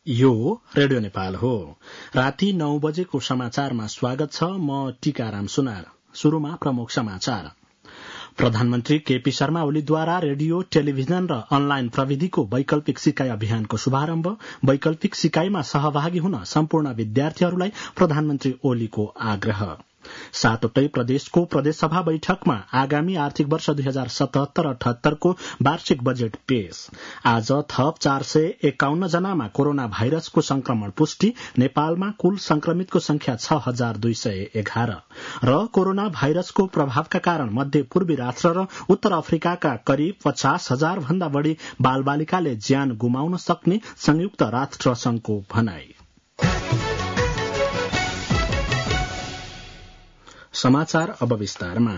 यो रेडियो नेपाल हो। राति 9 बजेको समाचारमा स्वागत छ। म टीकाराम सुनार। शुरूमा प्रमुख समाचार। प्रधानमन्त्री केपी शर्मा ओलीद्वारा रेडियो, टेलिभिजन र अनलाइन प्रविधिको वैकल्पिक सिकाइ अभियानको शुभारम्भ। वैकल्पिक सिकाइमा सहभागी हुन सम्पूर्ण विद्यार्थीहरूलाई प्रधानमन्त्री ओलीको आग्रह। 7वटै प्रदेशको प्रदेशसभा बैठकमा आगामी आर्थिक वर्ष 2077-78 को वार्षिक बजेट पेश। आज थप 451 जनामा कोरोना भाइरसको संक्रमण पुष्टि। नेपालमा कुल संक्रमितको संख्या 6211 र कोरोना भाइरसको प्रभावका कारण मध्य पूर्वी राष्ट्र र उत्तर अफ्रिकाका करिब 50,000 भन्दा बढ़ी बालबालिकाले ज्यान गुमाउन सक्ने संयुक्त राष्ट्र संघको भनाई। समाचार अब विस्तारमा।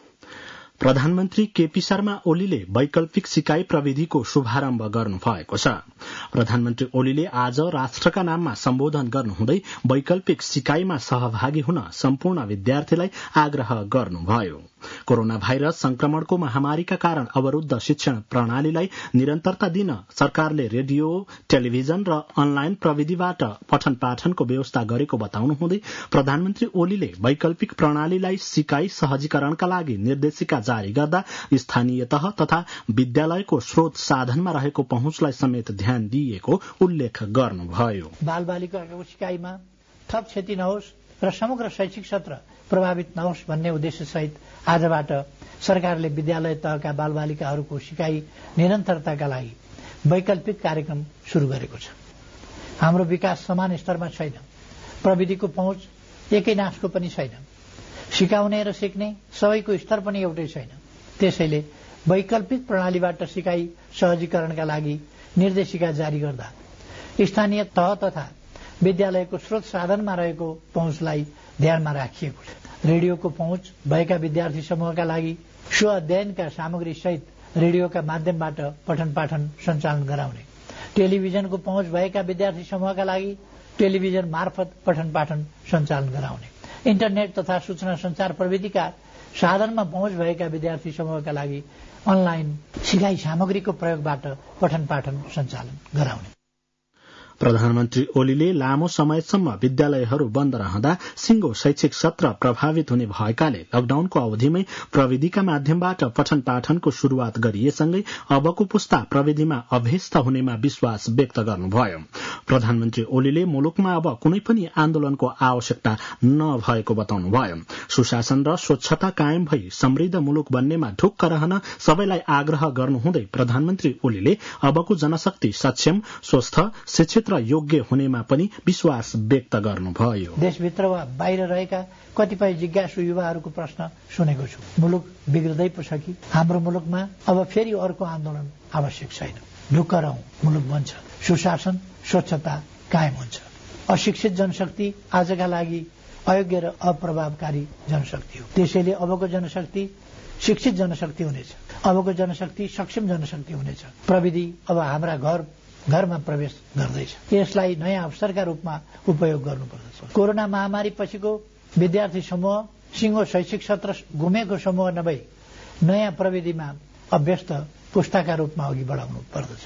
प्रधानमन्त्री केपी शर्मा ओलीले वैकल्पिक सिकाइ प्रविधिको शुभारम्भ गर्नुभएको छ। प्रधानमन्त्री ओलीले आज राष्ट्रका नाममा सम्बोधन गर्नुहुँदै वैकल्पिक सिकाइमा सहभागी हुन सम्पूर्ण विद्यार्थीलाई आग्रह गर्नुभयो। कोरोना भाइरस संक्रमणको महामारीका कारण अवरूद्ध शिक्षण प्रणालीलाई निरन्तरता दिन सरकारले रेडियो, टेलिभिजन र अनलाइन प्रविधिबाट पठन पाठनको व्यवस्था गरेको बताउनुहुँदै प्रधानमन्त्री ओलीले वैकल्पिक प्रणालीलाई सिकाइ सहजीकरणका लागि निर्देशिका जारी गर्दा स्थानीय तह तथा विद्यालयको स्रोत साधनमा रहेको पहुँचलाई समेत ध्यान दिइएको उल्लेख गर्नुभयो। बालबालिकाको सिकाइमा थप क्षति नहोस् र समग्र शैक्षिक सत्र प्रभावित नहोस् भन्ने उद्देश्य सहित आजबाट सरकारले विद्यालय तहका बालबालिकाहरूको सिकाइ निरन्तरताका लागि वैकल्पिक कार्यक्रम शुरू गरेको छ। हाम्रो विकास समान स्तरमा छैन, प्रविधिको पहुँच एकै नासको पनि छैन, सिकाउने र सिक्ने सबैको स्तर पनि एउटै छैन। त्यसैले वैकल्पिक प्रणालीबाट सिकाइ सहजीकरणका लागि निर्देशिका जारी गर्दा स्थानीय तह तथा विद्यालयको स्रोत साधनमा रहेको पहुँचलाई ध्यानमा राखिएको छ। रेडियोको पहुँच भएका विद्यार्थी समूहका लागि स्व अध्ययनका सामग्री सहित रेडियोका माध्यमबाट पठन पाठन सञ्चालन गराउने, टेलिभिजनको पहुँच भएका विद्यार्थी समूहका लागि टेलिभिजन मार्फत पठन पाठन सञ्चालन गराउने, इन्टरनेट तथा सूचना संचार प्रविधिका साधनमा पहुँच भएका विद्यार्थी समूहका लागि अनलाइन सिकाइ सामग्रीको प्रयोगबाट पठन पाठन सञ्चालन गराउने। प्रधानमन्त्री ओलीले लामो समयसम्म विद्यालयहरू बन्द रहँदा सिंगो शैक्षिक सत्र प्रभावित हुने भएकाले लकडाउनको अवधिमै प्रविधिका माध्यमबाट पठन पाठनको शुरूआत गरिएसँगै अबको पुस्ता प्रविधिमा अभ्यस्त हुनेमा विश्वास व्यक्त गर्नुभयो। प्रधानमन्त्री ओलीले मुलुकमा अब कुनै पनि आन्दोलनको आवश्यकता नभएको बताउनुभयो। सुशासन र स्वच्छता कायम भई समृद्ध मुलुक बन्नेमा ढुक्क रहन सबैलाई आग्रह गर्नुहुँदै प्रधानमन्त्री ओलीले अबको जनशक्ति सक्षम, स्वस्थ, शिक्षित र योग्य हुनेमा पनि विश्वास व्यक्त गर्नुभयो। देशभित्र वा बाहिर रहेका कतिपय जिज्ञासु युवाहरूको प्रश्न सुनेको छु। मुलुक बिग्रदै पो छ कि? हाम्रो मुलुकमा अब फेरि अर्को आन्दोलन आवश्यक छैन। ढुक्क रहौं, मुलुक बन्छ, सुशासन स्वच्छता कायम हुन्छ। अशिक्षित जनशक्ति आजका लागि अयोग्य र अप्रभावकारी जनशक्ति हो। त्यसैले अबको जनशक्ति शिक्षित जनशक्ति हुनेछ। अबको जनशक्ति सक्षम जनशक्ति हुनेछ। प्रविधि अब हाम्रा घरमा प्रवेश गर्दैछ। यसलाई नयाँ अवसरका रूपमा उपयोग गर्नुपर्दछ। कोरोना महामारी पछिको विद्यार्थी समूह सिंगो शैक्षिक सत्र घुमेको समूह नभई नयाँ प्रविधिमा अभ्यस्त पुस्ताका रूपमा अघि बढाउनु पर्दछ।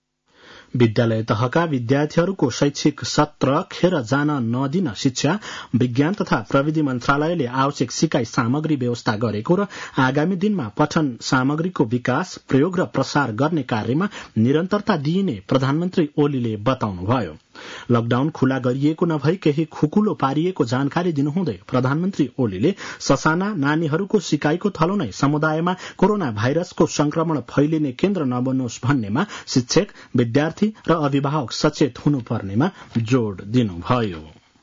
विद्यालय तहका विद्यार्थीहरूको शैक्षिक सत्र खेर जान नदिन शिक्षा, विज्ञान तथा प्रविधि मन्त्रालयले आवश्यक सिकाइ सामग्री व्यवस्था गरेको र आगामी दिनमा पठन सामग्रीको विकास, प्रयोग र प्रसार गर्ने कार्यमा निरन्तरता दिइने प्रधानमन्त्री ओलीले बताउनुभयो। लकडाउन खुला गरिएको नभई केही खुकुलो पारिएको जानकारी दिनुहुँदै प्रधानमन्त्री ओलीले ससाना नानीहरूको सिकाइको थलो नै समुदायमा कोरोना भाइरसको संक्रमण फैलिने केन्द्र नबनोस् भन्नेमा शिक्षक, विद्यार्थी र अभिभावक सचेत हुनुपर्नेमा जोड़ दिनुभयो।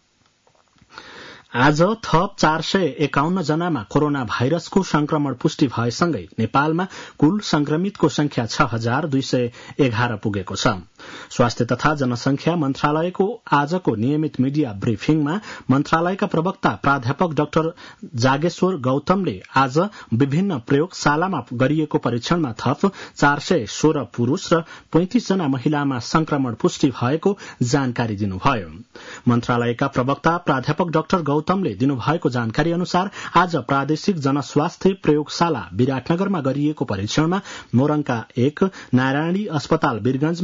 आज थप 451 जनामा कोरोना भाइरसको संक्रमण पुष्टि भएसँगै नेपालमा कुल संक्रमितको संख्या 6211 पुगेको छ। स्वास्थ्य तथा जनसंख्या मन्त्रालयको आजको नियमित मिडिया ब्रिफिङमा मन्त्रालयका प्रवक्ता प्राध्यापक डाक्टर जागेश्वर गौतमले आज विभिन्न प्रयोगशालामा गरिएको परीक्षणमा थप 416 पुरूष र 35 जना महिलामा संक्रमण पुष्टि भएको जानकारी दिनुभयो। मन्त्रालयका प्रवक्ता प्राध्यापक डाक्टर गौतमले दिनुभएको जानकारी अनुसार आज प्रादेशिक जनस्वास्थ्य प्रयोगशाला विराटनगरमा गरिएको परीक्षणमा मोरङका 1, नारायणी अस्पताल वीरगंजमा गरिएको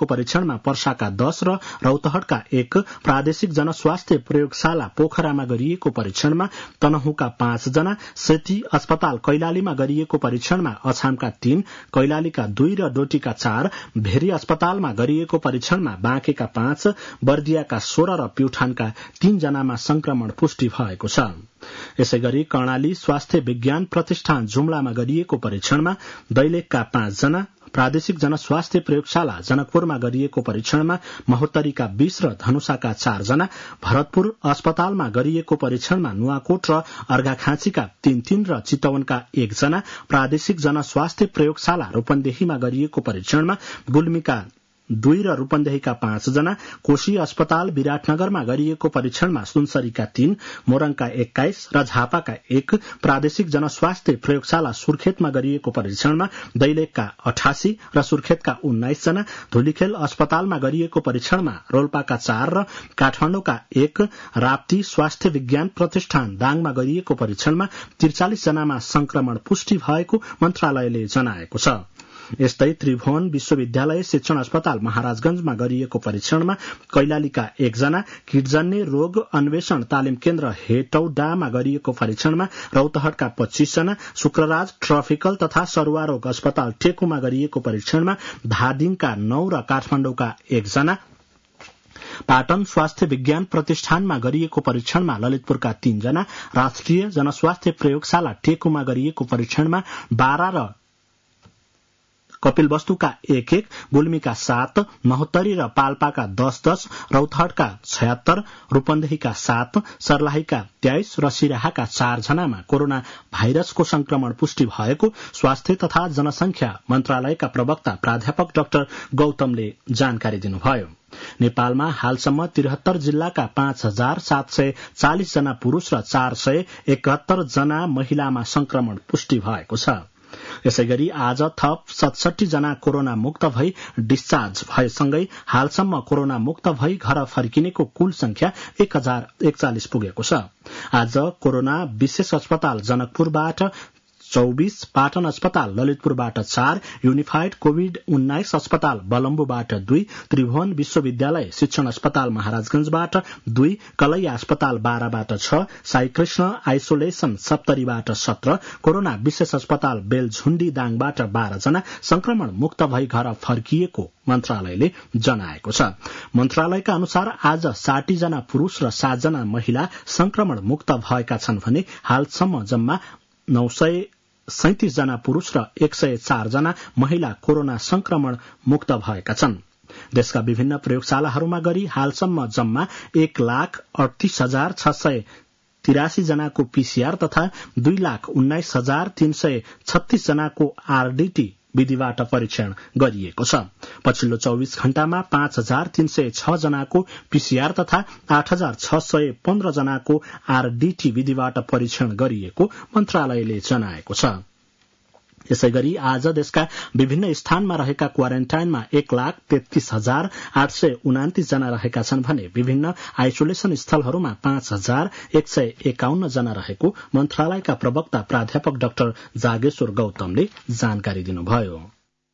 गरिएको परीक्षणमा पर्साका 10 र रौतहटका 1, प्रादेशिक जनस्वास्थ्य प्रयोगशाला पोखरामा गरिएको परीक्षणमा तनहुँका 5 जना, सेती अस्पताल कैलालीमा गरिएको परीक्षणमा अछामका 3, कैलालीका 2 र डोटीका 4, भेरी अस्पतालमा गरिएको परीक्षणमा बाँकेका 5, बर्दियाका 16 र प्युठानका 3 जनामा संक्रमण पुष्टि भएको छ। यसैगरी कर्णाली स्वास्थ्य विज्ञान प्रतिष्ठान जुम्लामा गरिएको परीक्षणमा दैलेखका 5 जना, प्रादेशिक जनस्वास्थ्य प्रयोगशाला जनकपुरमा गरिएको परीक्षणमा महोत्तरीका 20 र धनुषाका 4 जना, भरतपुर अस्पतालमा गरिएको परीक्षणमा नुवाकोट र अर्घाखाँचीका 3 र चितवनका 1 जना, प्रादेशिक जनस्वास्थ्य प्रयोगशाला रूपन्देहीमा गरिएको परीक्षणमा गुल्मीका 2 र रूपन्देहीका 5 जना, कोशी अस्पताल विराटनगरमा गरिएको परीक्षणमा सुनसरीका 3, मोरङका 21 र झापाका 1, प्रादेशिक जनस्वास्थ्य प्रयोगशाला सुर्खेतमा गरिएको परीक्षणमा दैलेखका 88 र सुर्खेतका 19 जना, धुलीखेल अस्पतालमा गरिएको परीक्षणमा रोल्पाका 4 र काठमाडौँका 1, राप्ती स्वास्थ्य विज्ञान प्रतिष्ठान दाङमा गरिएको परीक्षणमा 43 जनामा संक्रमण पुष्टि भएको मन्त्रालयले जनाएको छ। यस्तै त्रिभुवन विश्वविद्यालय शिक्षण अस्पताल महाराजगंजमा गरिएको परीक्षणमा कैलालीका 1 जना, कीटजन्य रोग अन्वेषण तालिम केन्द्र हेटौडामा गरिएको परीक्षणमा रौतहटका 25 जना, शुक्रराज ट्रफिकल तथा सरुवा रोग अस्पताल टेकुमा गरिएको परीक्षणमा धादिङका 9 र काठमाडौँका 1 जना, पाटन स्वास्थ्य विज्ञान प्रतिष्ठानमा गरिएको परीक्षणमा ललितपुरका 3 जना, राष्ट्रिय जनस्वास्थ्य प्रयोगशाला टेकुमा गरिएको परीक्षणमा 12 र कपिलवस्तुका 1, गुल्मीका 7, महोत्तरी र पाल्पाका 10, रौतहटका 76, रूपन्देहीका 7, सर्लाहीका 23 र सिराहाका 4 जनामा कोरोना भाइरसको संक्रमण पुष्टि भएको स्वास्थ्य तथा जनसंख्या मन्त्रालयका प्रवक्ता प्राध्यापक डाक्टर गौतमले जानकारी दिनुभयो। नेपालमा हालसम्म 73 जिल्लाका 5740 जना पुरूष र 471 जना महिलामा संक्रमण पुष्टि भएको छ। यसैगरी आज थप 67 जना कोरोना मुक्त भई डिस्चार्ज भएसँगै हालसम्म कोरोना मुक्त भई घर फर्किनेको कुल संख्या 1041 पुगेको छ। आज कोरोना विशेष अस्पताल जनकपुरबाट 24, पाटन अस्पताल ललितपुरबाट 4, युनिफाइड कोविड-19 अस्पताल बलम्बुबाट 2, त्रिभुवन विश्वविद्यालय शिक्षण अस्पताल महाराजगंजबाट 2, कलैया अस्पताल 12बाट 6, साईकृष्ण आइसोलेशन सप्तरीबाट 17, कोरोना विशेष अस्पताल बेलझुण्डी दाङबाट 12 जना संक्रमण मुक्त भई घर फर्किएको मन्त्रालयले जनाएको छ। मन्त्रालयका अनुसार आज 60 जना पुरूष र 7 जना महिला संक्रमण मुक्त भएका छन् भने हालसम्म जम्मा 937 जना पुरूष र 104 जना महिला कोरोना संक्रमण मुक्त भएका छन्। देशका विभिन्न प्रयोगशालाहरूमा गरी हालसम्म जम्मा 1,38,683 जनाको पीसीआर तथा 2,19,336 जनाको आरडीटी विधिबाट परीक्षण गरिएको छ। पछिल्लो 24 घण्टामा 5,306 जनाको पीसीआर तथा 8,615 जनाको आरडीटी विधिबाट परीक्षण गरिएको मन्त्रालयले जनाएको छ। यसैगरी आज देशका विभिन्न स्थानमा रहेका क्वारेन्टाइनमा 1,33,829 जना रहेका छन् भने विभिन्न आइसोलेशन स्थलहरूमा 5,151 जना रहेको मन्त्रालयका प्रवक्ता प्राध्यापक डाक्टर जागेश्वर गौतमले जानकारी दिनुभयो।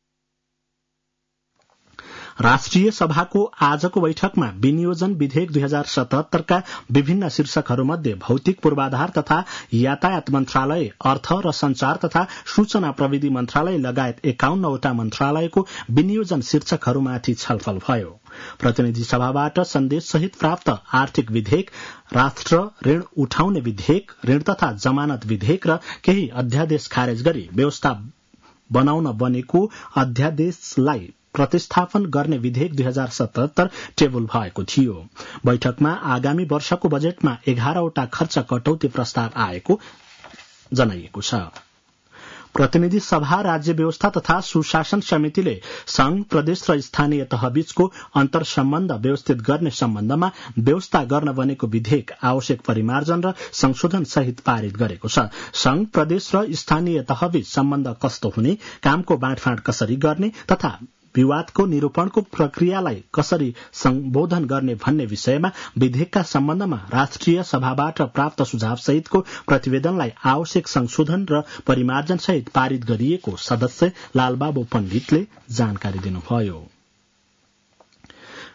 राष्ट्रिय सभाको आजको बैठकमा विनियोजन विधेयक 2077 का विभिन्न शीर्षकहरूमध्ये भौतिक पूर्वाधार तथा यातायात मन्त्रालय, अर्थ र संचार तथा सूचना प्रविधि मन्त्रालय लगायत 51 वटा मन्त्रालयको विनियोजन शीर्षकहरूमाथि छलफल भयो। प्रतिनिधि सभाबाट सन्देश सहित प्राप्त आर्थिक विधेयक, राष्ट्र ऋण उठाउने विधेयक, ऋण तथा जमानत विधेयक र केही अध्यादेश खारेज गरी व्यवस्था बनाउन बनेको अध्यादेशलाई प्रतिस्थापन गर्ने विधेयक 2077 टेबल भएको थियो। बैठकमा आगामी वर्षको बजेटमा 11 वटा खर्च कटौती प्रस्ताव आएको जनाइएको छ। प्रतिनिधि सभा राज्य व्यवस्था तथा सुशासन समितिले संघ, प्रदेश र स्थानीय तहबीचको अन्तर सम्बन्ध व्यवस्थित गर्ने सम्बन्धमा व्यवस्था गर्न बनेको विधेयक आवश्यक परिमार्जन र संशोधन सहित पारित गरेको छ। संघ, प्रदेश र स्थानीय तहबीच सम्बन्ध कस्तो हुने, कामको बाँडफाँड कसरी गर्ने तथा विवादको निरूपणको प्रक्रियालाई कसरी सम्बोधन गर्ने भन्ने विषयमा विधेयकका सम्बन्धमा राष्ट्रिय सभाबाट प्राप्त सुझाव सहितको प्रतिवेदनलाई आवश्यक संशोधन र परिमार्जन सहित पारित गरिएको सदस्य लालबाबु पण्डितले जानकारी दिनुभयो।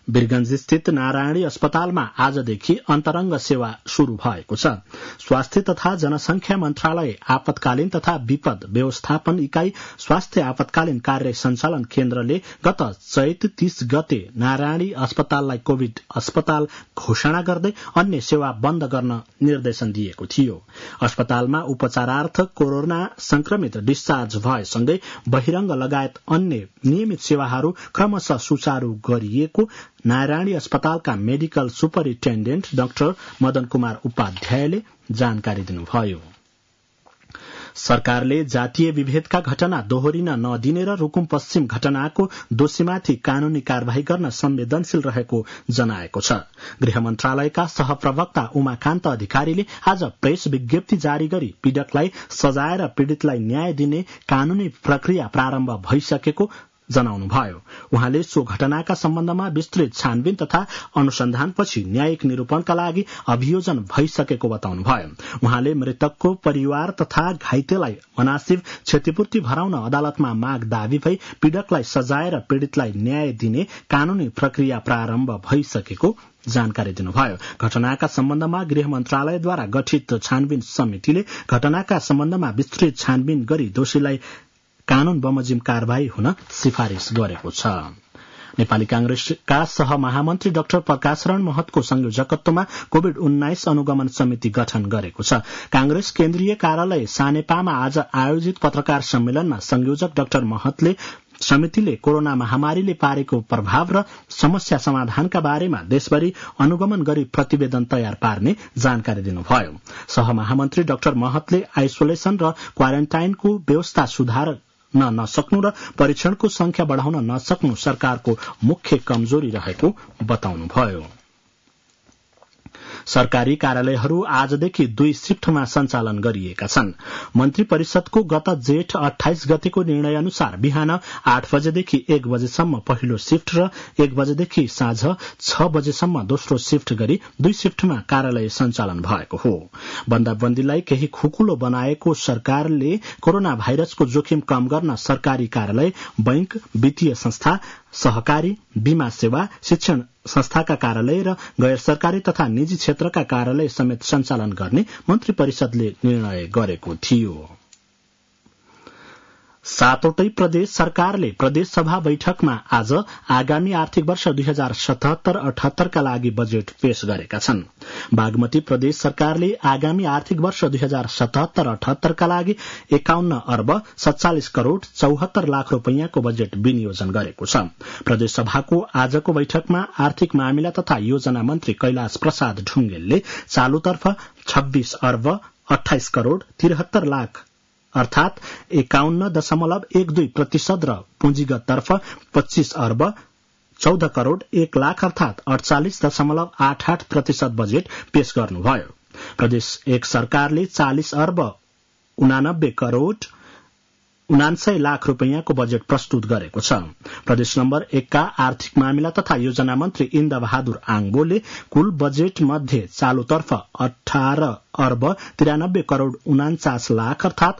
वीरगंज स्थित नारायणी अस्पतालमा आजदेखि अन्तरंग सेवा शुरू भएको छ। स्वास्थ्य तथा जनसंख्या मन्त्रालय आपतकालीन तथा विपद व्यवस्थापन इकाई स्वास्थ्य आपतकालीन कार्य सञ्चालन केन्द्रले गत चैत 30 गते नारायणी अस्पताललाई कोविड अस्पताल घोषणा गर्दै अन्य सेवा बन्द गर्न निर्देशन दिएको थियो। अस्पतालमा उपचारार्थ कोरोना संक्रमित डिस्चार्ज भएसँगै बहिरंग लगायत अन्य नियमित सेवाहरू क्रमशः सुचारू गरिएको नारायणी अस्पतालका medical superintendent doctor Madan Kumar उपाध्यायले जानकारी दिनुभयो। सरकारले जातीय विभेदका घटना दोहोरिन नदिने र रूकुम पश्चिम घटनाको दोषीमाथि कानूनी कार्यवाही गर्न संवेदनशील रहेको जनाएको छ। गृह मन्त्रालयका सहप्रवक्ता उमाकान्त अधिकारीले आज प्रेस विज्ञप्ति जारी गरी पीड़कलाई सजाएर पीड़ितलाई न्याय दिने कानूनी प्रक्रिया प्रारम्भ भइसकेको जनाउनुभयो। उहाँले सो घटनाका सम्बन्धमा विस्तृत छानबिन तथा अनुसन्धानपछि न्यायिक निरूपणका लागि अभियोजन भइसकेको बताउनुभयो। उहाँले मृतकको परिवार तथा घाइतेलाई मनासिब क्षतिपूर्ति भराउन अदालतमा माग दावी भई पीड़कलाई सजाएर पीड़ितलाई न्याय दिने कानूनी प्रक्रिया प्रारम्भ भइसकेको जानकारी दिनुभयो। घटनाका सम्बन्धमा गृह मन्त्रालयद्वारा गठित छानबिन समितिले घटनाका सम्बन्धमा विस्तृत छानबिन गरी दोषीलाई कानून बमोजिम कार्यवाही हुन सिफारिश गरेको छ। नेपाली कांग्रेसका सहमहामन्त्री डाक्टर प्रकाशरण महतको संयोजकत्वमा कोविड-19 अनुगमन समिति गठन गरेको छ। कांग्रेस केन्द्रीय कार्यालय सानेपामा आज आयोजित पत्रकार सम्मेलनमा संयोजक डाक्टर महतले समितिले कोरोना महामारीले पारेको प्रभाव र समस्या समाधानका बारेमा देशभरि अनुगमन गरी प्रतिवेदन तयार पार्ने जानकारी दिनुभयो। सहमहामन्त्री डाक्टर महतले आइसोलेसन र क्वारेन्टाइनको व्यवस्था सुधार नसक्नु र परीक्षणको संख्या बढ़ाउन नसक्नु सरकारको मुख्य कमजोरी रहेको बताउनुभयो। सरकारी कार्यालयहरू आजदेखि 2 शिफ्टमा सञ्चालन गरिएका छन्। मन्त्री परिषदको गत जेठ 28 गतेको निर्णय अनुसार बिहान 8 बजेदेखि 1 बजेसम्म पहिलो शिफ्ट र 1 बजेदेखि साँझ 6 बजेसम्म दोस्रो शिफ्ट गरी 2 शिफ्टमा कार्यालय सञ्चालन भएको हो। बन्दाबन्दीलाई केही खुकुलो बनाएको सरकारले कोरोना भाइरसको जोखिम कम गर्न सरकारी कार्यालय, बैंक, वित्तीय संस्था, सहकारी, बीमा सेवा, शिक्षण संस्थाका कार्यालय र गैर सरकारी तथा निजी क्षेत्रका कार्यालय समेत सञ्चालन गर्ने मन्त्री परिषदले निर्णय गरेको थियो। 7वटै प्रदेश सरकारले प्रदेश सभा बैठकमा आज आगामी आर्थिक वर्ष 2077-78 का लागि बजेट पेश गरेका छन्। बागमती प्रदेश सरकारले आगामी आर्थिक वर्ष 2077-78 का लागि 51 अर्ब 47 करोड़ 74 लाख रूपैयाँको बजेट विनियोजन गरेको छ। प्रदेश सभाको आजको बैठकमा आर्थिक मामिला तथा योजना मन्त्री कैलाश प्रसाद ढुंगेलले चालुतर्फ 26 अर्ब 28 करोड़ 73 लाख अर्थात 51.12% र पुँजीगततर्फ 25 अर्ब 14 करोड़ 1 लाख अर्थात 48.88% बजेट पेश गर्नुभयो। प्रदेश 1 सरकारले 40 अर्ब 89 करोड़ 79 लाख रूपैयाँको बजेट प्रस्तुत गरेको छ। प्रदेश नम्बर 1 का आर्थिक मामिला तथा योजना मन्त्री इन्द बहादुर आङबोले कुल बजेट मध्ये चालुतर्फ 18 अर्ब 93 करोड़ 49 लाख अर्थात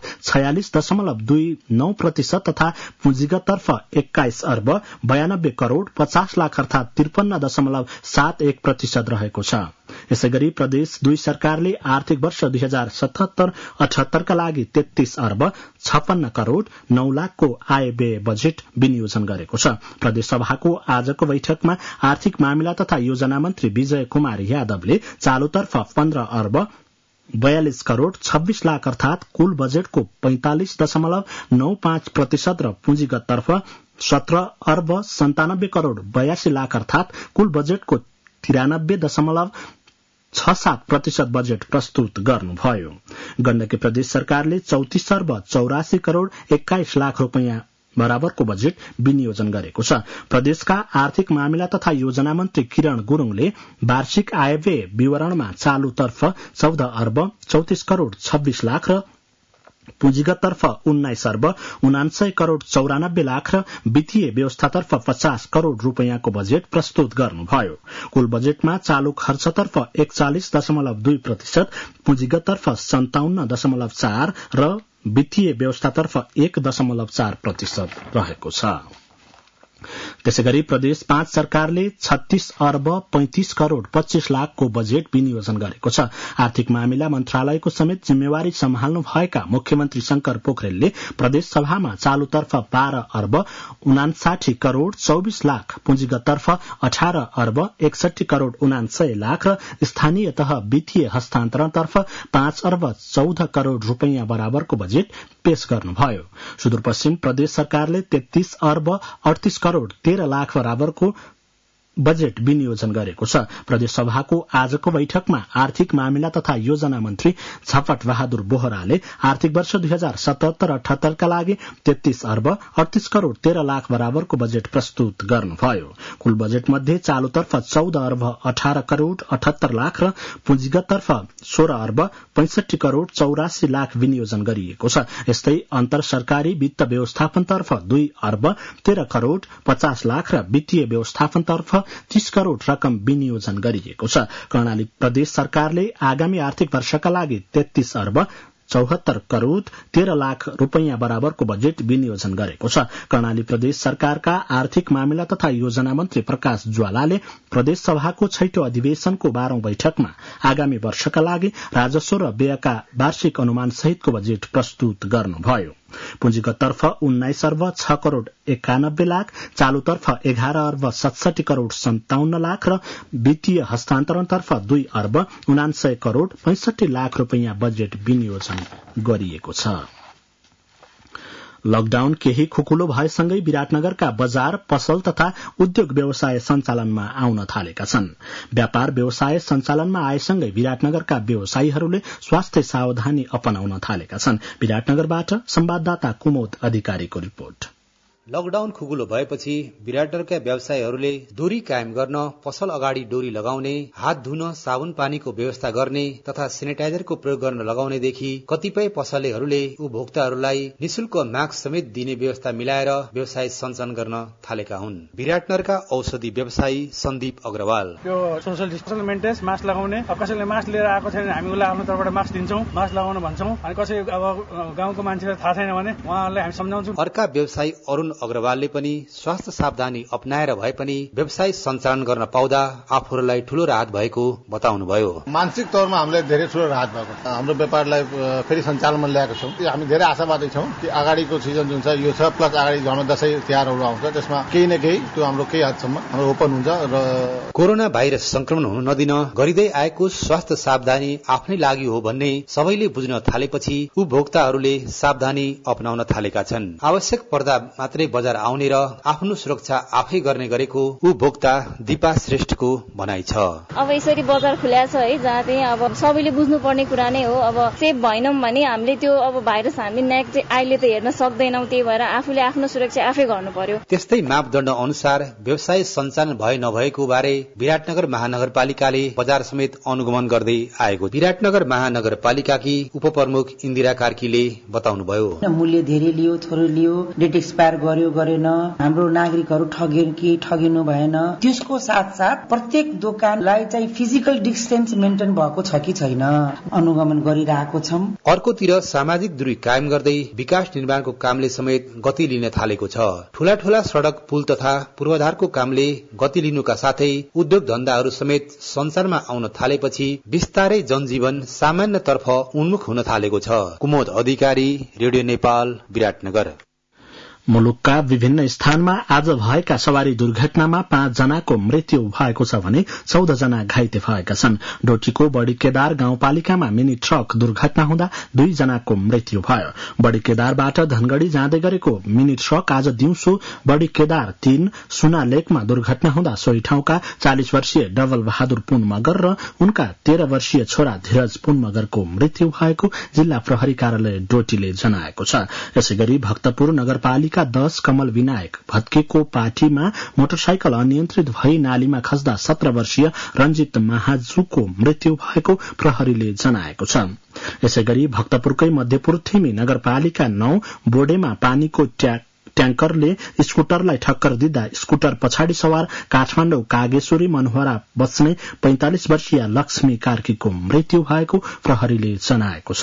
46.29% तथा पुँजीगततर्फ 21 अर्ब 92 करोड़ 50 लाख अर्थात 53.71% रहेको छ। यसैगरी प्रदेश 2 सरकारले आर्थिक वर्ष 2077-78 का लागि 33 अर्ब 56 करोड़ 9 लाखको आय व्यय बजेट विनियोजन गरेको छ। प्रदेश सभाको आजको बैठकमा आर्थिक मामिला तथा योजना मन्त्री विजय कुमार यादवले चालुतर्फ 15 अर्ब 42 करोड़ 26 लाख अर्थात कुल बजेटको 45.95% र पुँजीगततर्फ 17 अर्ब 97 करोड़ 82 लाख अर्थात कुल बजेटको 93.67% बजेट प्रस्तुत गर्नुभयो। गण्डकी प्रदेश सरकारले 34 अर्ब 84 करोड़ 21 लाख रूपैयाँ बराबरको बजेट विनियोजन गरेको छ। प्रदेशका आर्थिक मामिला तथा योजना मन्त्री किरण गुरूङले वार्षिक आय व्यय विवरणमा चालुतर्फ 14 अर्ब 34 करोड़ 26 लाख र पुँजीगततर्फ 19 अर्ब 79 करोड़ 94 लाख र वित्तीय व्यवस्थातर्फ 50 करोड़ रूपैयाँको बजेट प्रस्तुत गर्नुभयो। कुल बजेटमा चालू खर्चतर्फ 41.2%, पुँजीगततर्फ 57.4% र वित्तीय व्यवस्थातर्फ 1.4% रहेको छ। त्यसैगरी प्रदेश 5 सरकारले 36 अर्ब 35 करोड़ 25 लाखको बजेट विनियोजन गरेको छ। आर्थिक मामिला मन्त्रालयको समेत जिम्मेवारी सम्हाल्नु भएका मुख्यमन्त्री शंकर पोखरेलले प्रदेश सभामा चालुतर्फ 12 अर्ब 59 करोड़ 24 लाख, पुँजीगततर्फ 18 अर्ब 61 करोड़ 69 लाख र स्थानीय तह वित्तीय हस्तान्तरणतर्फ 5 अर्ब 14 करोड़ रूपैयाँ बराबरको बजेट पेश गर्नुभयो। सुदूरपश्चिम प्रदेश सरकारले 33 अर्ब 38 करोड़ 13 लाख बराबरको बजेट विनियोजन गरेको छ। प्रदेश सभाको आजको बैठकमा आर्थिक मामिला तथा योजना मन्त्री झपट बहादुर बोहराले आर्थिक वर्ष 2077-78 का लागि 33 अर्ब 38 करोड़ 13 लाख बराबरको बजेट प्रस्तुत गर्नुभयो। कुल बजेट मध्ये चालुतर्फ 14 अर्ब 18 करोड़ 78 लाख र पुँजीगततर्फ 16 अर्ब 65 करोड़ 84 लाख विनियोजन गरिएको छ। यस्तै अन्तर सरकारी वित्त व्यवस्थापनतर्फ 2 अर्ब 13 करोड़ 50 लाख र वित्तीय व्यवस्थापनतर्फ 30 करोड़ रकम विनियोजन गरिएको छ। कर्णाली प्रदेश सरकारले आगामी आर्थिक वर्षका लागि 33 अर्ब 74 करोड़ 13 लाख रूपैयाँ बराबरको बजेट विनियोजन गरेको छ। कर्णाली प्रदेश सरकारका आर्थिक मामिला तथा योजना मन्त्री प्रकाश ज्वालाले प्रदेश सभाको छैटौं अधिवेशनको 12औं बैठकमा आगामी वर्षका लागि राजस्व र व्ययका वार्षिक अनुमान सहितको बजेट प्रस्तुत गर्नुभयो। पुँजीगततर्फ 19 अर्ब 6 करोड़ 91 लाख, चालुतर्फ 11 अर्ब 67 करोड़ 57 लाख र वित्तीय हस्तान्तरणतर्फ 2 अर्ब 79 करोड़ 65 लाख रूपैयाँ बजेट विनियोजन गरिएको छ। लकडाउन केही खुकुलो भएसँगै विराटनगरका बजार, पसल तथा उद्योग व्यवसाय सञ्चालनमा आउन थालेका छन्। व्यापार व्यवसाय सञ्चालनमा आएसँगै विराटनगरका व्यवसायीहरूले स्वास्थ्य सावधानी अपनाउन थालेका छन्। विराटनगरबाट संवाददाता कुमोद अधिकारीको रिपोर्ट। लकडाउन खुकुलो भएपछि विराटनगरका व्यवसायीहरूले दूरी कायम गर्न, पसल अगाडि डोरी लगाउने, हात धुन साबुन पानीको व्यवस्था गर्ने तथा सेनिटाइजरको प्रयोग गर्न लगाउनेदेखि कतिपय पसलेहरूले उपभोक्ताहरूलाई निशुल्क मास्क समेत दिने व्यवस्था मिलाएर व्यवसाय सञ्चालन गर्न थालेका हुन्। विराटनगरका औषधि व्यवसायी सन्दीप अग्रवाल: यो सोशल डिस्टेन्स मेन्टेन, मास्क लगाउने, कसैले मास्क लिएर आएको छैन हामी उसलाई आफ्नो तर्फबाट मास्क दिन्छौं, मास्क लगाउन भन्छौं। अनि कसै अब गाउँको मान्छेलाई थाहा छैन भने उहाँहरूलाई हामी सम्झाउँछौं। अर्का व्यवसायी अरुण अग्रवालले पनि स्वास्थ्य सावधानी अपनाएर भए पनि व्यवसाय सञ्चालन गर्न पाउँदा आफूहरूलाई ठूलो राहत भएको बताउनुभयो। मानसिक तौरमा हामीलाई धेरै ठूलो राहत भएको छ। हाम्रो व्यापारलाई फेरि सञ्चालनमा ल्याएको छौँ। हामी धेरै आशावादी छौँ कि अगाडिको सिजन जुन छ यो छ, प्लस अगाडि झन् दशैं तिहारहरू आउँछ, त्यसमा केही न केही त्यो हाम्रो केही हदसम्म हाम्रो ओपन हुन्छ। र कोरोना भाइरस संक्रमण हुन नदिन गरिँदै आएको स्वास्थ्य सावधानी आफ्नै लागि हो भन्ने सबैले बुझ्न थालेपछि उपभोक्ताहरूले सावधानी अपनाउन थालेका छन्। आवश्यक पर्दा मात्रै बजार आउने र आफ्नो सुरक्षा आफै गर्ने गरेको उपभोक्ता दिपा श्रेष्ठको भनाइ छ। अब यसरी बजार खुल्या छ है, जहाँ चाहिँ अब सबैले बुझ्नुपर्ने कुरा नै हो। अब सेफ भएनौं भने हामीले त्यो अब भाइरस हामी नेक्स्ट अहिले त हेर्न सक्दैनौं, त्यही भएर आफूले आफ्नो सुरक्षा आफै गर्नु पर्यो। त्यस्तै मापदण्ड अनुसार व्यवसाय सञ्चालन भए नभएको बारे विराटनगर महानगरपालिकाले बजार समेत अनुगमन गर्दै आएको विराटनगर महानगरपालिकाकी उपप्रमुख इन्दिरा कार्कीले बताउनुभयो। मूल्य धेरै लियो, थोरै लियो, डेट एक्सपायर गर्यो गरेन, हाम्रो नागरिकहरू ठगियो कि ठगिनु भएन, त्यसको साथसाथ प्रत्येक दोकानलाई चाहिँ फिजिकल डिस्टेन्स मेन्टेन भएको छ कि छैन अनुगमन गरिरहेको छौं। अर्कोतिर सामाजिक दूरी कायम गर्दै विकास निर्माणको कामले समेत गति लिन थालेको छ। ठूला ठूला सड़क, पुल तथा पूर्वाधारको कामले गति लिनुका साथै उद्योग धन्दाहरू समेत संसारमा आउन थालेपछि बिस्तारै जनजीवन सामान्यतर्फ उन्मुख हुन थालेको छ। कुमोद अधिकारी, रेडियो नेपाल, विराटनगर। मुलुकका विभिन्न स्थानमा आज भएका सवारी दुर्घटनामा 5 जनाको मृत्यु भएको छ भने 14 जना घाइते भएका छन्। डोटीको बडीकेदार गाउँपालिकामा मिनी ट्रक दुर्घटना हुँदा 2 जनाको मृत्यु भयो। बडीकेदारबाट धनगढ़ी जाँदै गरेको मिनी ट्रक आज दिउँसो बडीकेदार 3 सुना लेकमा दुर्घटना हुँदा सोही ठाउँका 40 वर्षीय डबल बहादुर पुन मगर र उनका 13 वर्षीय छोरा धीरज पुन मगरको मृत्यु भएको जिल्ला प्रहरी कार्यालय डोटीले जनाएको छ। यसैगरी भक्तपुर नगरपालिका 10 कमल विनायक भत्केको पाठीमा मोटरसाइकल अनियन्त्रित भई नालीमा खस्दा 17 वर्षीय रञ्जित महाजुको मृत्यु भएको प्रहरीले जनाएको छ। यसैगरी भक्तपुरकै मध्यपुर थिमी नगरपालिका 9 बोडेमा पानीको ट्याङ्करले स्कुटरलाई ठक्कर दिँदा स्कुटर पछाडि सवार काठमाडौँ कागेश्वरी मनोहरा बस्ने 45 वर्षीय लक्ष्मी कार्कीको मृत्यु भएको प्रहरीले जनाएको छ।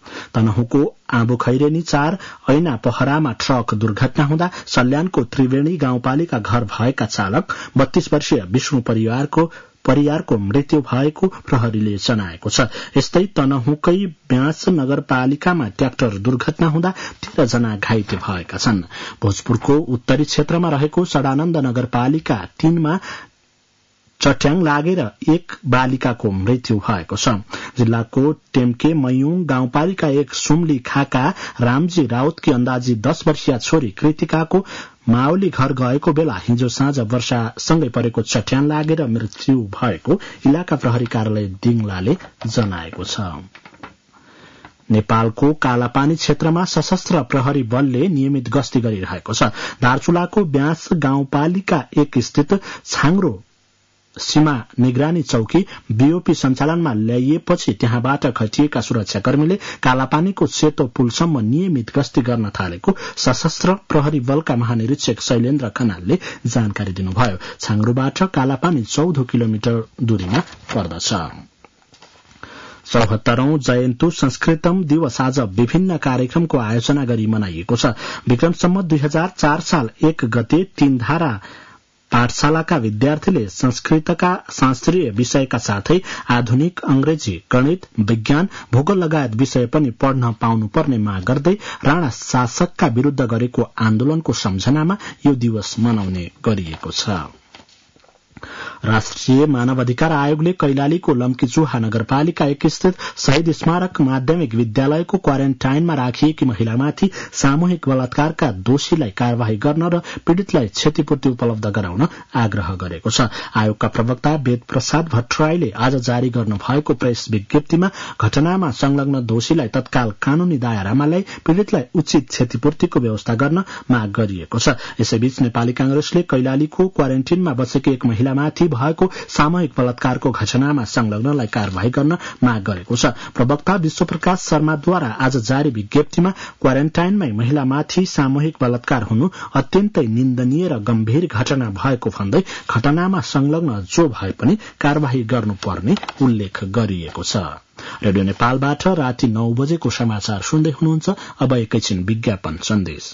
तनहुँको आँबुखैरेनी 4 ऐना पहरामा ट्रक दुर्घटना हुँदा सल्यानको त्रिवेणी गाउँपालिका घर भएका चालक 32 वर्षीय विष्णु परियारको मृत्यु भएको प्रहरीले जनाएको छ। यस्तै तनहुँकै ब्यास नगरपालिकामा ट्र्याक्टर दुर्घटना हुँदा 13 जना घाइते भएका छन्। भोजपुरको उत्तरी क्षेत्रमा रहेको सडानन्द नगरपालिका 3 मा चट्याङ लागेर एक बालिकाको मृत्यु भएको छ। जिल्लाको टेम्के मयूङ गाउँपालिका 1 सुम्ली खाका रामजी राउतकी अन्दाजी 10 वर्षीय छोरी कृतिकाको माओली घर गएको बेला हिजो साँझ वर्षासँगै परेको चट्याङ लागेर मृत्यु भएको इलाका प्रहरी कार्यालय दिङलाले जनाएको छ। नेपालको कालापानी क्षेत्रमा सशस्त्र प्रहरी बलले नियमित गस्ती गरिरहेको छ। दार्चुलाको ब्यास गाउँपालिका 1 स्थित छाङ्रो सीमा निगरानी चौकी बीओपी सञ्चालनमा ल्याइएपछि त्यहाँबाट खटिएका सुरक्षाकर्मीले कालापानीको सेतो पुलसम्म नियमित गस्ती गर्न थालेको सशस्त्र प्रहरी बलका महानिरीक्षक शैलेन्द्र खनालले जानकारी दिनुभयो। छाङ्रोबाट कालापानी 14 किलोमिटर दूरीमा पर्दछ। 74औं जयन्तु संस्कृतम दिवस आज विभिन्न कार्यक्रमको आयोजना गरी मनाइएको छ। विक्रमसम्म 2004 साल 1 गते 3 धारा पाठशालाका विद्यार्थीले संस्कृतका शास्त्रीय विषयका साथै आधुनिक अंग्रेजी, गणित, विज्ञान, भूगोल लगायत विषय पनि पढ्न पाउनुपर्ने माग गर्दै राणा शासकका विरूद्ध गरेको आन्दोलनको सम्झनामा यो दिवस मनाउने गरिएको छ। राष्ट्रिय मानवाधिकार आयोगले कैलालीको लम्कीचुहा नगरपालिका 1 स्थित शहीद स्मारक माध्यमिक विद्यालयको क्वारेन्टाइनमा राखिएकी महिलामाथि सामूहिक बलात्कारका दोषीलाई कार्यवाही गर्न र पीड़ितलाई क्षतिपूर्ति उपलब्ध गराउन आग्रह गरेको छ। आयोगका प्रवक्ता वेद प्रसाद भट्टराईले आज जारी गर्नु भएको प्रेस विज्ञप्तिमा घटनामा संलग्न दोषीलाई तत्काल कानूनी दायरामा ल्याई पीड़ितलाई उचित क्षतिपूर्तिको व्यवस्था गर्न माग गरिएको छ। यसैबीच नेपाली कांग्रेसले कैलालीको क्वारेन्टाइनमा बसेकी एक महिलामाथि भएको सामूहिक बलात्कारको घटनामा संलग्नलाई कार्यवाही गर्न माग गरेको छ। प्रवक्ता विश्वप्रकाश शर्माद्वारा आज जारी विज्ञप्तिमा क्वारेन्टाइनमै महिलामाथि सामूहिक बलात्कार हुनु अत्यन्तै निन्दनीय र गम्भीर घटना भएको भन्दै घटनामा संलग्न जो भए पनि कार्यवाही गर्नुपर्ने उल्लेख गरिएको छ। रेडियो नेपालबाट राति 9 बजेको समाचार सुन्दै हुनुहुन्छ। अब एकैछिन विज्ञापन सन्देश।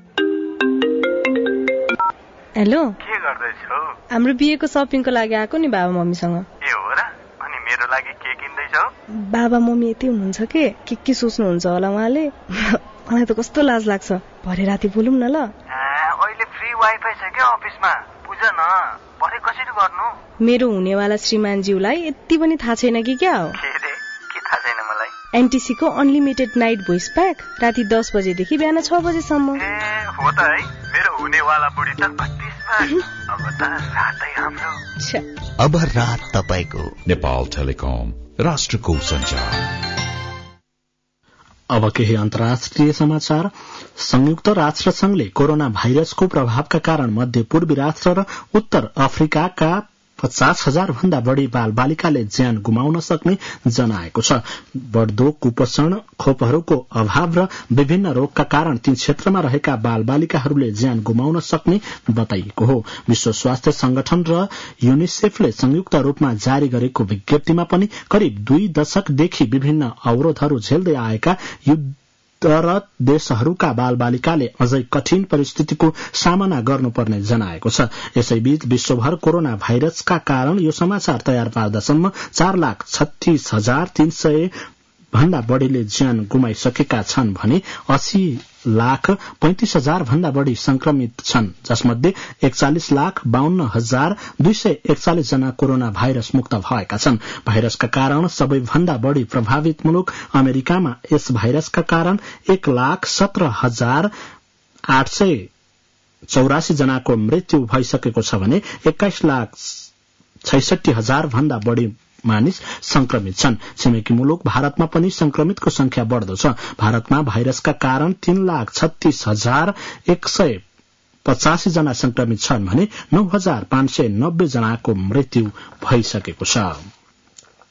हेलो, के गर्दैछौ? हाम्रो बिहेको शपिङको लागि आएको नि बाबा मम्मीसँग। ए हो र? अनि मेरो लागि के किन्दैछौ? बाबा मम्मी यति हुनुहुन्छ के सोच्नुहुन्छ होला उहाँले। मलाई त कस्तो लाज लाग्छ। भरे राति बोलौँ न ल। अहिले फ्री वाइफाई छ क्या अफिसमा, बुझ न। भरे कसरी गर्नु? मेरो हुनेवाला श्रीमानज्यूलाई यति पनि थाहा छैन कि क्या हो? के थाहा छैन मलाई? एनटीसी को अनलिमिटेड नाइट भोइस प्याक राति 10 बजेदेखि बिहान 6 बजेसम्म। हो त है, मेरो हुनेवाला बुढी त 32 अब त रातै हाम्रो। अब रात तपाईको। नेपाल टेलिकम, राष्ट्रको सञ्चार। अब केही अन्तर्राष्ट्रिय समाचार। संयुक्त राष्ट्र संघले कोरोना भाइरसको प्रभावका कारण मध्य पूर्वी राष्ट्र र उत्तर अफ्रिकाका 50,000 भन्दा बढ़ी बाल बालिकाले ज्यान गुमाउन सक्ने जनाएको छ। बढ़दो कुपोषण, खोपहरूको अभाव र विभिन्न रोगका कारण ती क्षेत्रमा रहेका बाल बालिकाहरूले ज्यान गुमाउन सक्ने बताइएको हो। विश्व स्वास्थ्य संगठन र यूनिसेफले संयुक्त रूपमा जारी गरेको विज्ञप्तिमा पनि करिब 2 दशकदेखि विभिन्न अवरोधहरू झेल्दै आएका युद्धरत देशहरूका बाल बालिकाले अझै कठिन परिस्थितिको सामना गर्नुपर्ने जनाएको छ। यसैबीच विश्वभर कोरोना भाइरसका कारण यो समाचार तयार पार्दासम्म 4,36,300 भन्दा बढ़ीले ज्यान गुमाइसकेका छन् भने 80,35,000 भन्दा बढ़ी संक्रमित छन्, जसमध्ये 41,52,241 जना कोरोना भाइरस मुक्त भएका छन्। भाइरसका कारण सबैभन्दा बढ़ी प्रभावित मुलुक अमेरिकामा यस भाइरसका कारण 1,17,884 जनाको मृत्यु भइसकेको छ भने 21,66,000 भन्दा बढ़ी मानिस संक्रमित छन्। छिमेकी मुलुक भारतमा पनि संक्रमितको संख्या बढ़दो छ। भारतमा भाइरसका कारण 3,36,185 जना संक्रमित छन् भने 9,590 जनाको मृत्यु भइसकेको छ।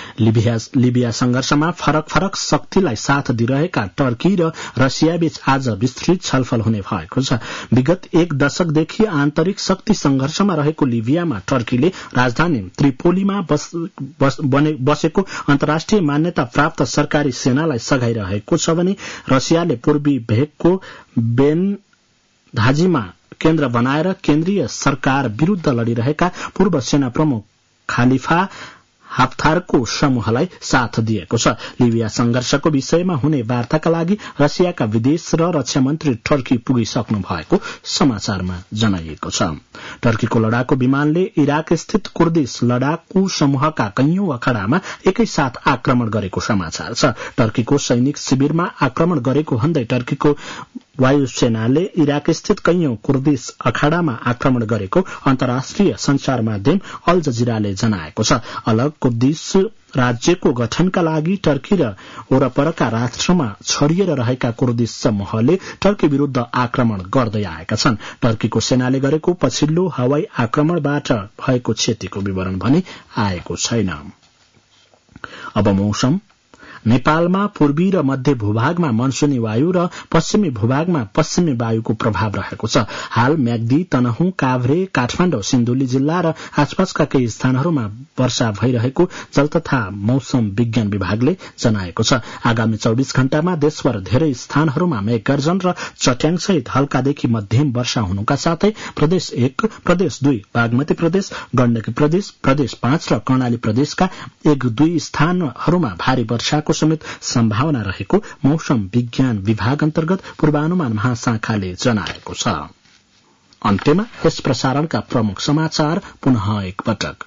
लिबिया संघर्षमा फरक फरक शक्तिलाई साथ दिइरहेका टर्की र रसिया बीच आज विस्तृत छलफल हुने भएको छ। विगत एक दशकदेखि आन्तरिक शक्ति संघर्षमा रहेको लिबियामा टर्कीले राजधानी त्रिपोलीमा बसेको अन्तर्राष्ट्रिय मान्यता प्राप्त सरकारी सेनालाई सघाइरहेको छ भने रसियाले पूर्वी भेगको बेनघाजीमा केन्द्र बनाएर केन्द्रीय सरकार विरूद्ध लड़िरहेका पूर्व सेना प्रमुख खालिफा हफ्तारको समूहलाई साथ दिएको छ। लिबिया संघर्षको विषयमा हुने वार्ताका लागि रसियाका विदेश र रक्षा मन्त्री टर्की पुगिसक्नु भएको समाचारमा जनाइएको छ। टर्कीको लडाकु विमानले इराक स्थित कुर्दिश लडाकु समूहका कैयौं अखाडामा एकैसाथ आक्रमण गरेको समाचार छ। टर्कीको सैनिक शिविरमा आक्रमण गरेको भन्दै टर्कीको वायुसेनाले इराक स्थित कैयौं कुर्दिश अखाडामा आक्रमण गरेको अन्तर्राष्ट्रिय संचार माध्यम अल जजिराले जनाएको छ। अलग कुर्दिश राज्यको गठनका लागि टर्की र वरपरका राष्ट्रमा छरिएर रहेका कुर्दिश समूहले टर्की विरूद्ध आक्रमण गर्दै आएका छन्। टर्कीको सेनाले गरेको पछिल्लो हवाई आक्रमणबाट भएको क्षतिको विवरण भने आएको छैन। अब मौसम। नेपालमा पूर्वी र मध्य भूभागमा मनसुनी वायु र पश्चिमी भूभागमा पश्चिमी वायुको प्रभाव रहेको छ। हाल म्याग्दी, तनहुँ, काभ्रे, काठमाडौँ, सिन्धुली जिल्ला र आसपासका केही स्थानहरूमा वर्षा भइरहेको जल तथा मौसम विज्ञान विभागले जनाएको छ। आगामी 24 घण्टामा देशभर धेरै स्थानहरूमा मेघगर्जन र चट्याङसहित हल्कादेखि मध्यम वर्षा हुनुका साथै प्रदेश 1, प्रदेश 2, बागमती प्रदेश, गण्डकी प्रदेश, प्रदेश 5 र कर्णाली प्रदेशका 1-2 स्थानहरूमा भारी वर्षाको समेत सम्भावना रहेको मौसम विज्ञान विभाग अन्तर्गत पूर्वानुमान महाशाखाले जनाएको छ। अन्त्यमा यस प्रसारणका प्रमुख समाचार पुनः एकपटक।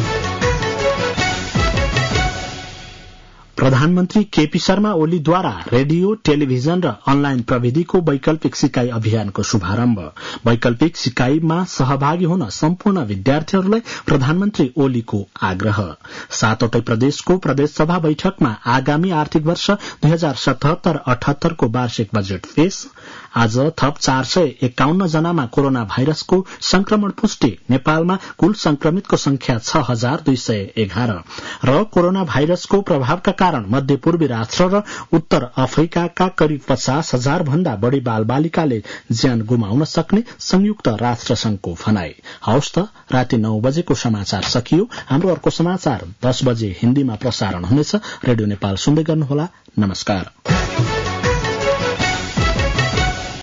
प्रधानमन्त्री केपी शर्मा ओलीद्वारा रेडियो, टेलिभिजन र अनलाइन प्रविधिको वैकल्पिक सिकाई अभियानको शुभारम्भ। वैकल्पिक सिकाईमा सहभागी हुन सम्पूर्ण विद्यार्थीहरूलाई प्रधानमन्त्री ओलीको आग्रह। 7वटै प्रदेशको प्रदेशसभा बैठकमा आगामी आर्थिक वर्ष 2077-78 को वार्षिक बजेट पेश। आज थप 451 जनामा कोरोना भाइरसको संक्रमण पुष्टि। नेपालमा कुल संक्रमितको संख्या 6211 र कोरोना भाइरसको प्रभावका कारण मध्यपूर्वी राष्ट्र र उत्तर अफ्रिकाका करिब 50,000 भन्दा बढ़ी बालबालिकाले ज्यान गुमाउन सक्ने संयुक्त राष्ट्र संघको भनाई। हवस् त, राति 9 बजेको समाचार सकियो। हाम्रो अर्को समाचार 10 बजे हिन्दीमा प्रसारण हुनेछ। रेडियो नेपाल सुन्दै गर्नुहोला। नमस्कार।